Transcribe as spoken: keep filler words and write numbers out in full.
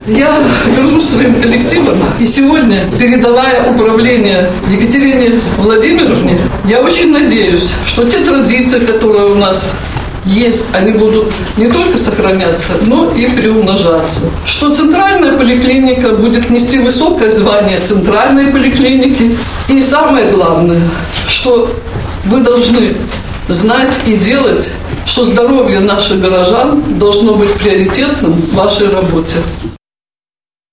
Я горжусь своим коллективом, и сегодня, передавая управление Екатерине Владимировне, я очень надеюсь, что те традиции, которые у нас есть, они будут не только сохраняться, но и приумножаться. Что центральная поликлиника будет нести высокое звание центральной поликлиники. И самое главное, что вы должны знать и делать, что здоровье наших горожан должно быть приоритетным в вашей работе.